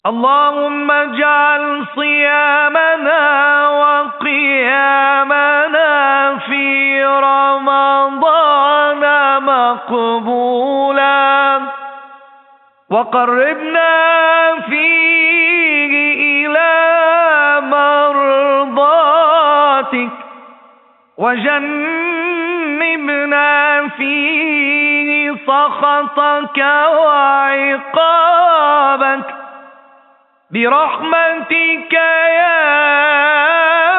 اللهم اجعل صيامنا وقيامنا في رمضان مقبولا، وقربنا فيه إلى مرضاتك، وجنبنا فيه سخطك وعقابك برحمتك يا